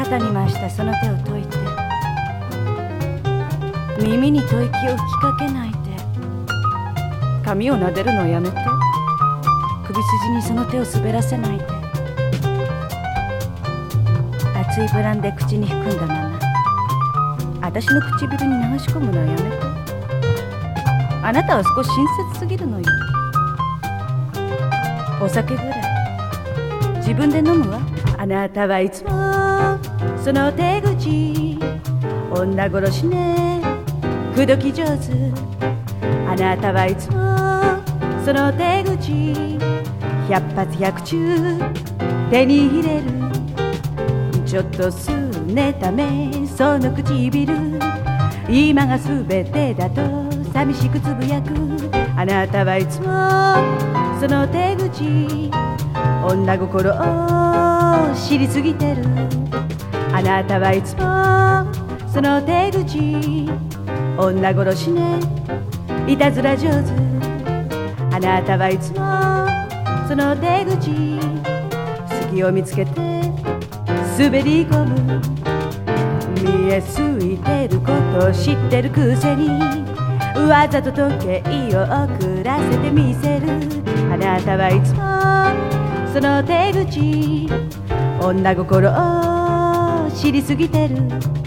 肩に回したその手を解いて、耳に吐息を吹きかけないで、髪を撫でるのをやめて、首筋にその手を滑らせないで、熱いブランで口に含んだまま私の唇に流し込むのをやめて。あなたは少し親切すぎるのよ。お酒ぐらい自分で飲むわ。あなたはいつもその手口、女殺しね、口説き上手。あなたはいつもその手口、百発百中手に入れる。ちょっとすねためその唇、今がすべてだと寂しくつぶやく。あなたはいつもその手口、女心を知りすぎてる。あなたはいつもその手口、女殺しね、いたずら上手。あなたはいつもその手口、隙を見つけて滑り込む。見えすいてることを知ってるくせに、わざと時計を遅らせてみせる。あなたはいつもその手口、女心を知りすぎてる。